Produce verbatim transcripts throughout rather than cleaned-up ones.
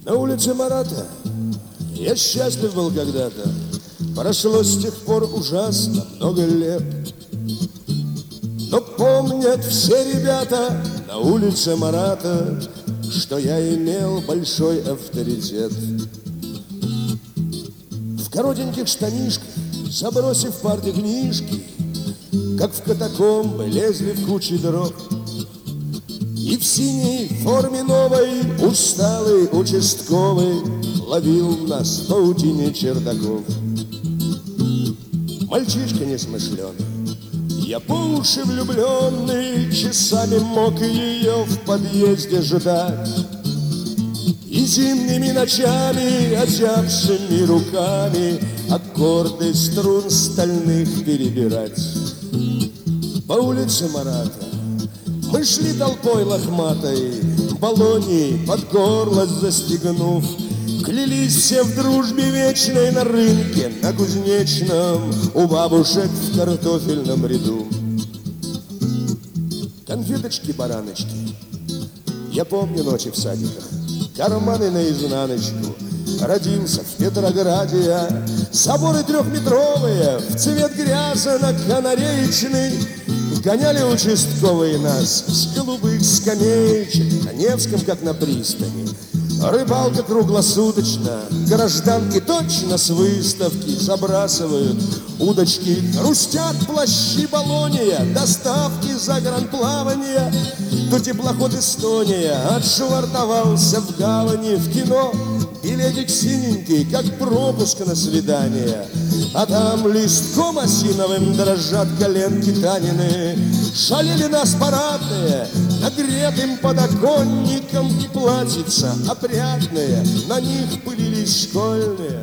На улице Марата я счастлив был когда-то. Прошло с тех пор ужасно много лет. Но помнят все ребята на улице Марата, что я имел большой авторитет. В коротеньких штанишках, забросив парты книжки, как в катакомбы лезли в кучи дров. И в синей форме новой усталый участковый ловил нас в паутине чердаков. Мальчишка несмышленый, я по уши влюбленный, часами мог ее в подъезде ждать. И зимними ночами, озябшими руками, аккорды струн стальных перебирать. По улице Марата мы шли толпой лохматой, баллони под горло застегнув. Клялись все в дружбе вечной на рынке, на Кузнечном, у бабушек в картофельном ряду. Конфеточки-бараночки, я помню ночи в садиках, карманы наизнаночку. Родился в Петрограде я, соборы трехметровые, в цвет грязно-канареечный. Гоняли участковые нас с голубых скамеечек на Невском, как на пристани. Рыбалка круглосуточно, гражданки точно с выставки забрасывают удочки. Хрустят плащи Болония, доставки загранплавания. То теплоход Эстония отшвартовался в гавани. В кино билетик синенький, как пропуск на свидание. А там листком осиновым дрожат коленки Танины. Шалили нас парадные, нагретым подоконником, и платьица опрятные, на них пылились школьные.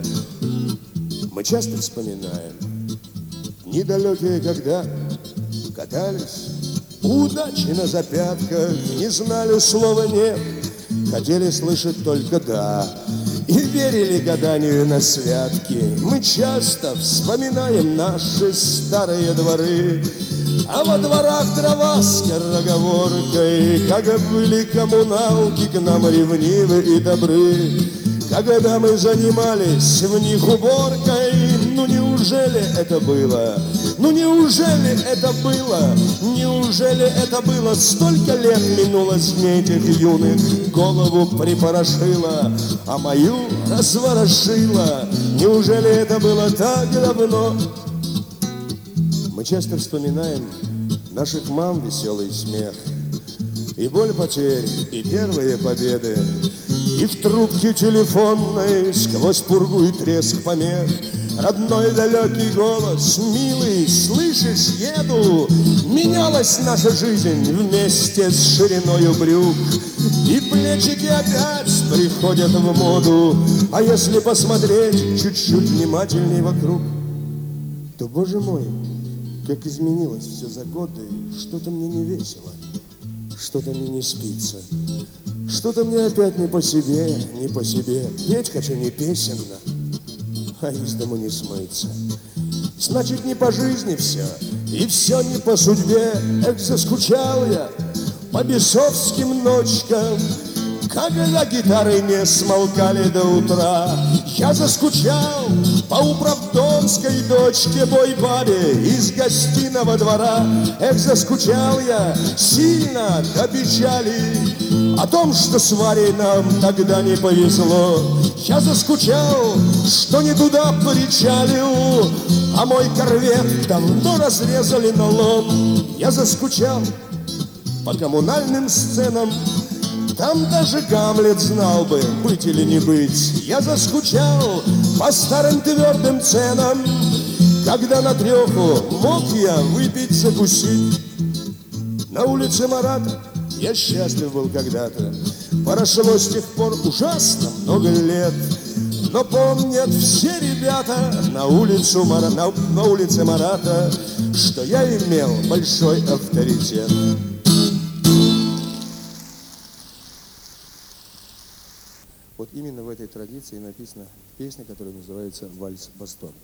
Мы часто вспоминаем недалекие, когда катались, удачи на запятках, не знали слова «нет», хотели слышать только «да» и верили гаданию на святки. Мы часто вспоминаем наши старые дворы, а во дворах дрова с скороговоркой, как были коммуналки к нам ревнивы и добры. Когда мы занимались в них уборкой, ну неужели это было? Ну неужели это было? Неужели это было? Столько лет минуло с этих юных, голову припорошила, а мою разворошила. Неужели это было так давно? Мы часто вспоминаем наших мам веселый смех, и боль потерь, и первые победы, и в трубке телефонной сквозь пургу и треск помех родной далекий голос: милый, слышишь, еду. Менялась наша жизнь вместе с шириною брюк, и плечики опять приходят в моду. А если посмотреть чуть-чуть внимательней вокруг, то, боже мой, как изменилось все за годы. Что-то мне не весело, что-то мне не спится, что-то мне опять не по себе, не по себе. Петь хочу не песенно, а из дому не смыться. Значит, не по жизни все, и все не по судьбе. Эх, заскучал я по бесовским ночкам, когда гитары не смолкали до утра. Я заскучал по управдомской дочке, бой бабе из гостиного двора. Эх, заскучал я сильно до печали о том, что с Варей нам тогда не повезло. Я заскучал, что не туда причалил, а мой корвет давно разрезали на лом. Я заскучал по коммунальным сценам, там даже Гамлет знал бы, быть или не быть. Я заскучал по старым твердым ценам, когда на треху мог я выпить, закусить. На улице Марата я счастлив был когда-то. Прошло с тех пор ужасно много лет. Но помнят все ребята на, улицу Мара... на... на улице Марата, что я имел большой авторитет. Вот именно в этой традиции написана песня, которая называется «Вальс-Бастон».